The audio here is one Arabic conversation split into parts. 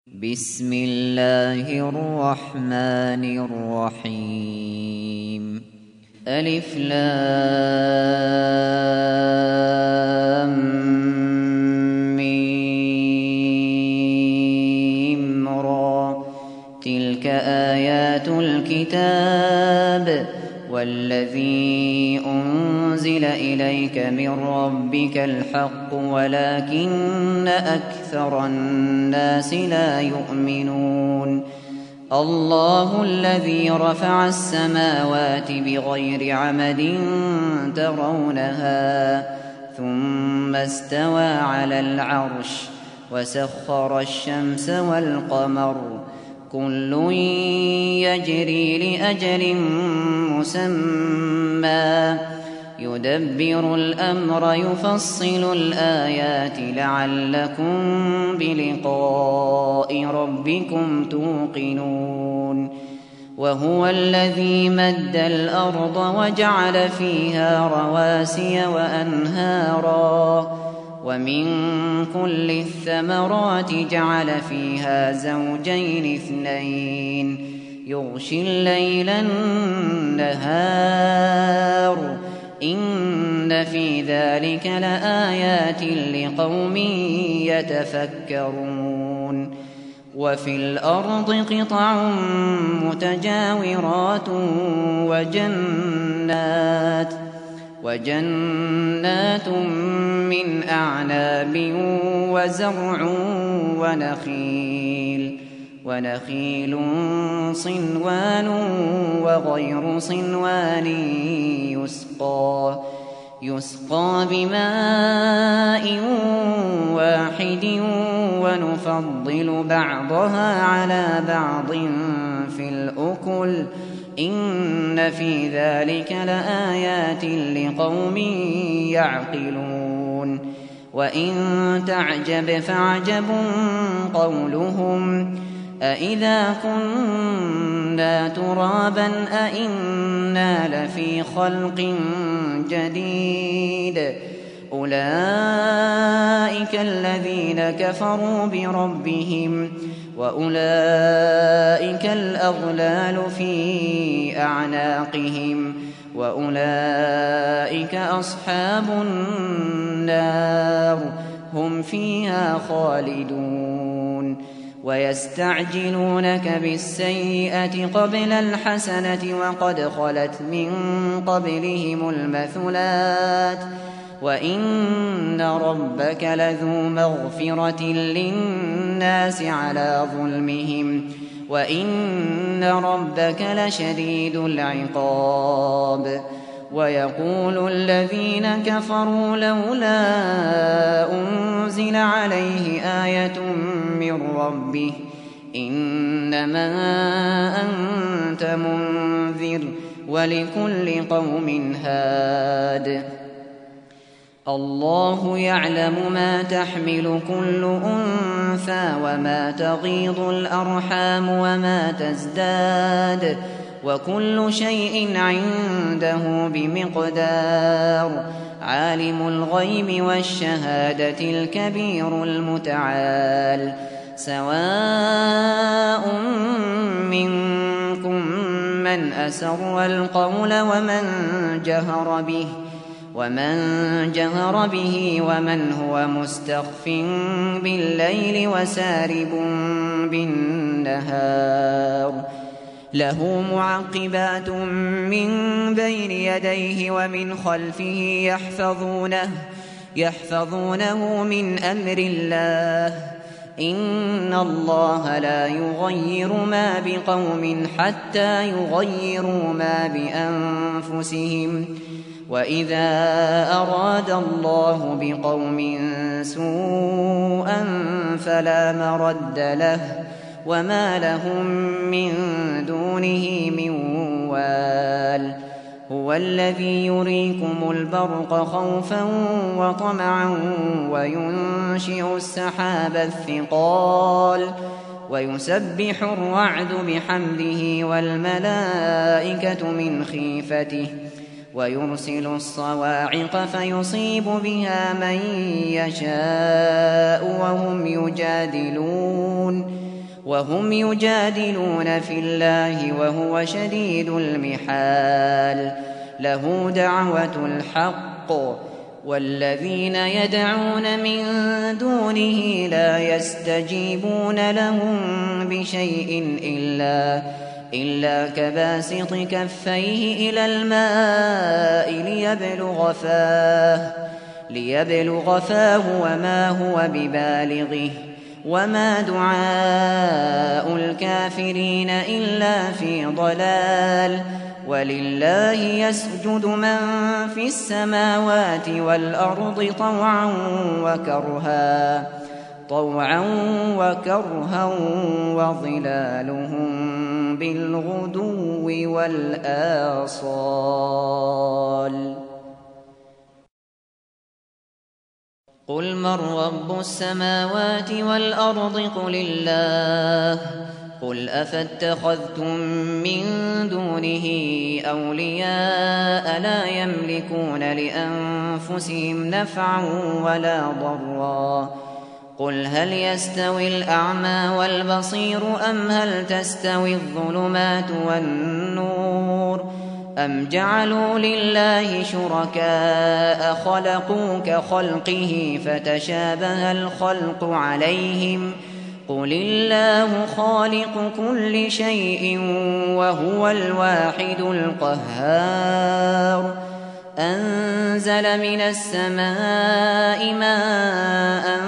بسم الله الرحمن الرحيم. ألف لام ميم را، تلك آيات الكتاب والذي أنزل إليك من ربك الحق ولكن أكثر الناس لا يؤمنون. الله الذي رفع السماوات بغير عمد ترونها ثم استوى على العرش وسخر الشمس والقمر كل يجري لأجل مسمى يدبر الأمر يفصل الآيات لعلكم بلقاء ربكم توقنون. وهو الذي مد الأرض وجعل فيها رواسي وأنهارا ومن كل الثمرات جعل فيها زوجين اثنين يغشي الليل النهار إن في ذلك لآيات لقوم يتفكرون. وفي الأرض قطع متجاورات وجنات من أعناب وزرع ونخيل صنوان وغير صنوان يسقى بماء واحد ونفضل بعضها على بعض في الأكل إن في ذلك لآيات لقوم يعقلون. وإن تعجب فعجب قولهم أإذا كنا ترابا أإنا لفي خلق جديد أولئك الذين كفروا بربهم وأولئك الأغلال في أعناقهم وأولئك أصحاب النار هم فيها خالدون. ويستعجلونك بالسيئة قبل الحسنة وقد خلت من قبلهم المثلات وإن ربك لذو مغفرة للناس على ظلمهم وإن ربك لشديد العقاب. ويقول الذين كفروا لولا أنزل عليه آية من ربه إنما أنت منذر ولكل قوم هاد. الله يعلم ما تحمل كل أنثى وما تغيض الأرحام وما تزداد وكل شيء عنده بمقدار. عالم الغيب والشهادة الكبير المتعال. سواء منكم من أسر القول ومن جهر به ومن هو مستخف بالليل وسارب بالنهار. له معقبات من بين يديه ومن خلفه يحفظونه من أمر الله. إن الله لا يغير ما بقوم حتى يغيروا ما بأنفسهم وإذا أراد الله بقوم سوءا فلا مرد له وما لهم من دونه من وال. هو الذي يريكم البرق خوفا وطمعا وينشئ السحاب الثقال ويسبح الرعد بحمده والملائكة من خيفته ويرسل الصواعق فيصيب بها من يشاء وهم يجادلون في الله وهو شديد المحال. له دعوة الحق والذين يدعون من دونه لا يستجيبون لهم بشيء إلا كباسط كفيه إلى الماء ليبلغ فاه وما هو ببالغه وما دعاء الكافرين إلا في ضلال. ولله يسجد من في السماوات والأرض طوعا وكرها وظلالهم بالغدو والآصال. قل من رب السماوات والأرض قل الله. قل أفاتخذتم من دونه أولياء لا يملكون لأنفسهم نفعا ولا ضرا. قل هل يستوي الأعمى والبصير أم هل تستوي الظلمات والنور أم جعلوا لله شركاء خلقوا كخلقه فتشابه الخلق عليهم قل الله خالق كل شيء وهو الواحد القهار. أنزل من السماء ماء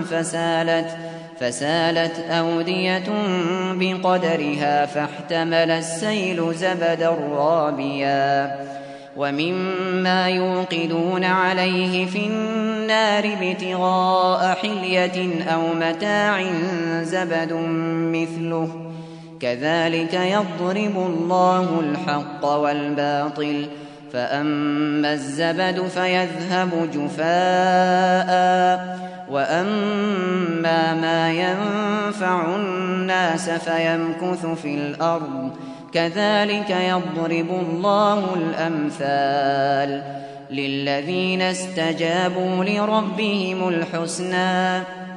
فسالت أودية بقدرها فاحتمل السيل زبدا رابيا ومما يوقدون عليه في النار ابتغاء حلية أو متاع زبد مثله كذلك يضرب الله الحق والباطل فأما الزبد فيذهب جفاء وأما ما ينفع الناس فيمكث في الأرض كذلك يضرب الله الأمثال. للذين استجابوا لربهم الحسنى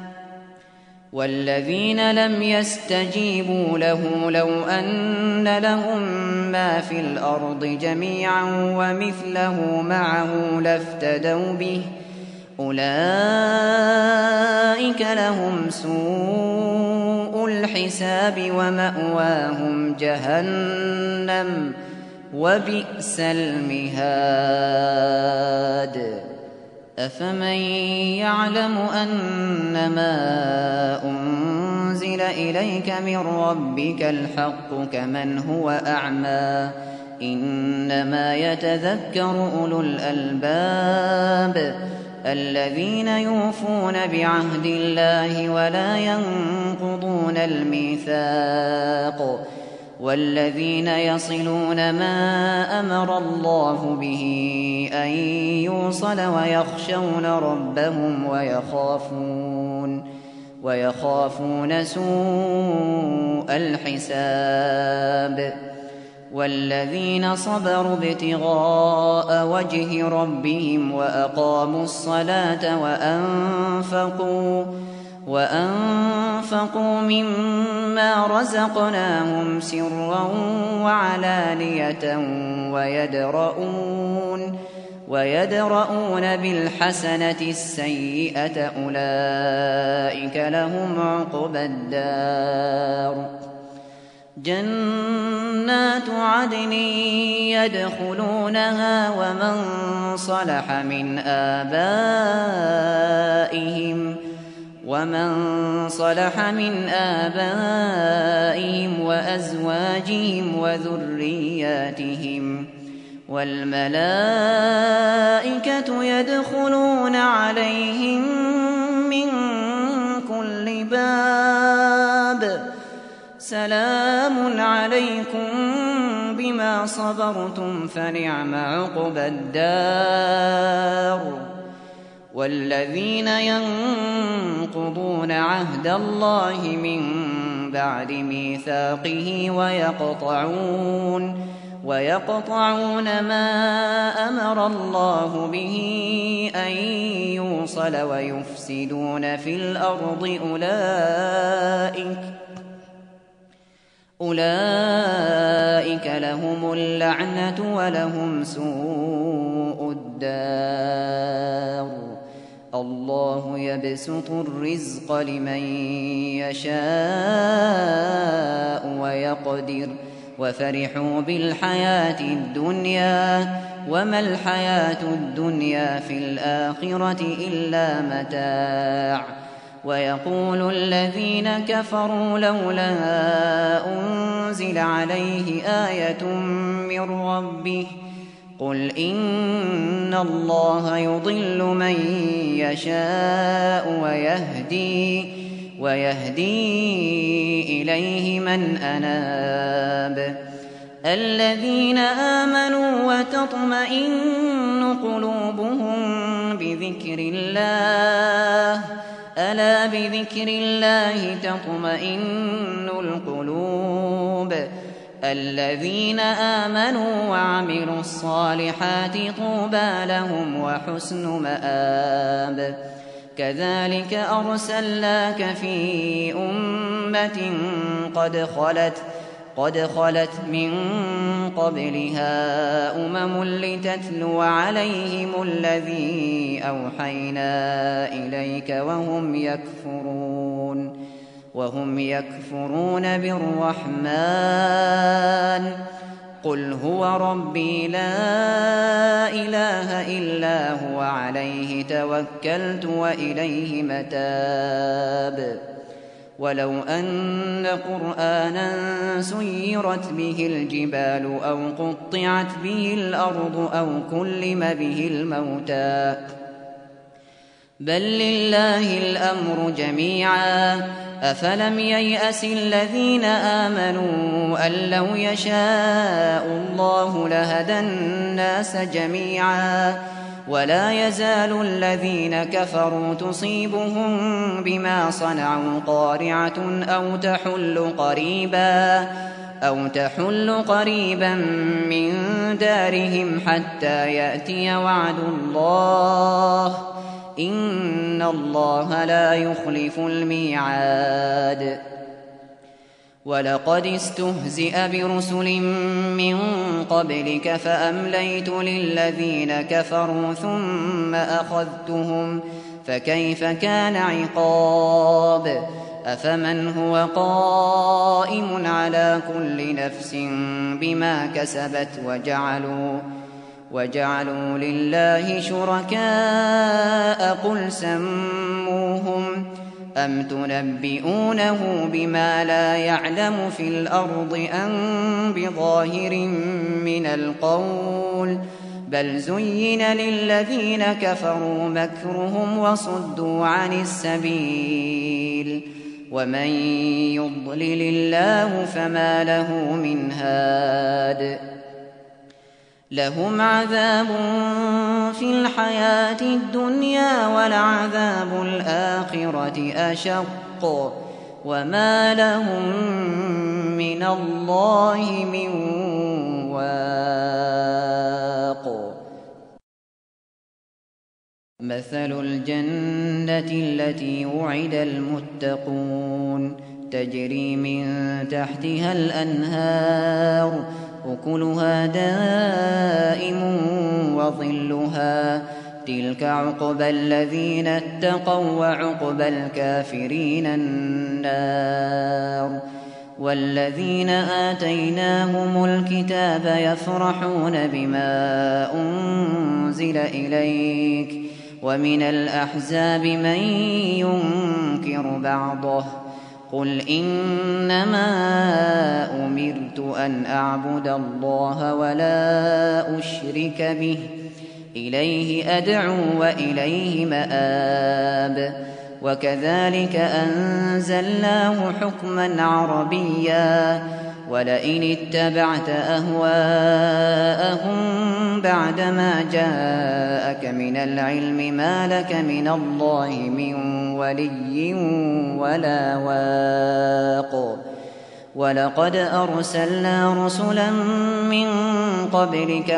والذين لم يستجيبوا له لو أن لهم ما في الأرض جميعا ومثله معه لافتدوا به أولئك لهم سوء الحساب ومأواهم جهنم وبئس المهاد. أفمن يعلم أنما أنزل إليك من ربك الحق كمن هو أعمى إنما يتذكر أولو الألباب الذين يوفون بعهد الله ولا ينقضون الميثاق والذين يصلون ما أمر الله به أن يوصل ويخشون ربهم ويخافون سوء الحساب. والذين صبروا ابتغاء وجه ربهم وأقاموا الصلاة وأنفقوا مما رزقناهم سرا وعلانية ويدرؤون بالحسنة السيئة أولئك لهم عقبى الدار. جنات عدن يدخلونها ومن صلح من آبائهم وأزواجهم وذرياتهم والملائكة يدخلون عليهم من كل باب سلام عليكم بما صبرتم فنعم عقبى الدار. والذين ينقضون عهد الله من بعد ميثاقه ويقطعون ما أمر الله به أن يوصل ويفسدون في الأرض أولئك لهم اللعنة ولهم سوء الدار. الله يبسط الرزق لمن يشاء ويقدر وفرحوا بالحياة الدنيا وما الحياة الدنيا في الآخرة إلا متاع. ويقول الذين كفروا لولا أنزل عليه آية من ربه قل إن الله يضل من يشاء ويهدي إليه من أناب. الذين آمنوا وتطمئن قلوبهم بذكر الله ألا بذكر الله تطمئن القلوب. الذين آمنوا وعملوا الصالحات طوبى لهم وحسن مآب. كذلك أرسلناك في أمة قد خلت من قبلها أمم لتتلو عليهم الذي أوحينا إليك وهم يكفرون بالرحمن. قل هو ربي لا إله إلا هو عليه توكلت وإليه متاب. ولو أن قرآنا سيرت به الجبال أو قطعت به الأرض أو كلم به الموتى بل لله الأمر جميعا. أفلم ييأس الذين آمنوا أن لو يشاء الله لهدى الناس جميعا. ولا يزال الذين كفروا تصيبهم بما صنعوا قارعة أو تحل قريبا من دارهم حتى يأتي وعد الله إن الله لا يخلف الميعاد. ولقد استهزئ برسل من قبلك فأمليت للذين كفروا ثم أخذتهم فكيف كان عقاب. أفمن هو قائم على كل نفس بما كسبت وجعلوا لله شركاء قل سموهم أم تنبئونه بما لا يعلم في الأرض أم بظاهر من القول بل زين للذين كفروا مكرهم وصدوا عن السبيل ومن يضلل الله فما له من هاد. لهم عذاب في الحياة الدنيا ولعذاب الآخرة أشق وما لهم من الله من واق. مثل الجنة التي وعد المتقون تجري من تحتها الأنهار أكلها دائم وظلها تلك عقبى الذين اتقوا وعقبى الكافرين النار. والذين آتيناهم الكتاب يفرحون بما أنزل إليك ومن الأحزاب من ينكر بعضه قل إنما أمرت أن أعبد الله ولا أشرك به إليه أدعو وإليه مآب. وكذلك أنزلناه حكما عربيا ولئن اتبعت أهواءهم بعدما جاءك من العلم ما لك من الله من ولي ولا واق. ولقد أرسلنا رسلا من قبلك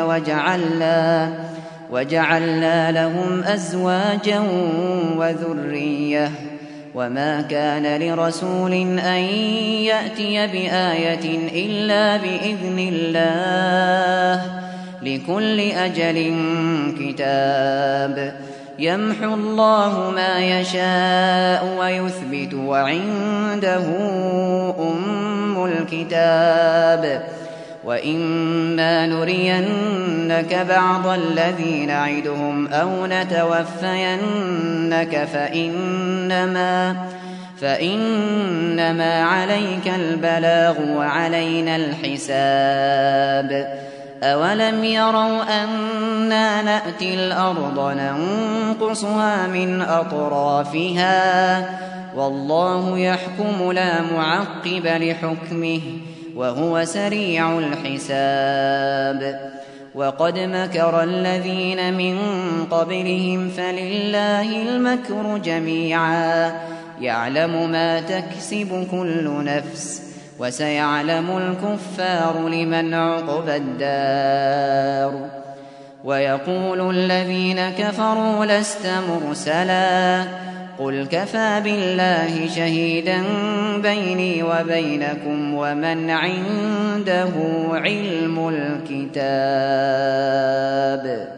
وجعلنا لهم أزواجا وذرية وما كان لرسول أن يأتي بآية إلا بإذن الله لكل أجل كتاب يمحو الله ما يشاء ويثبت وعنده أم الكتاب وإما نرينك بعض الذي نعدهم أو نتوفينك فإنما عليك البلاغ وعلينا الحساب أولم يروا أنا نأتي الأرض ننقصها من أطرافها والله يحكم لا معقب لحكمه وهو سريع الحساب وقد مكر الذين من قبلهم فلله المكر جميعا يعلم ما تكسب كل نفس وسيعلم الكفار لمن عقبى الدار ويقول الذين كفروا لست مرسلا قل كفى بالله شهيدا بيني وبينكم ومن عنده علم الكتاب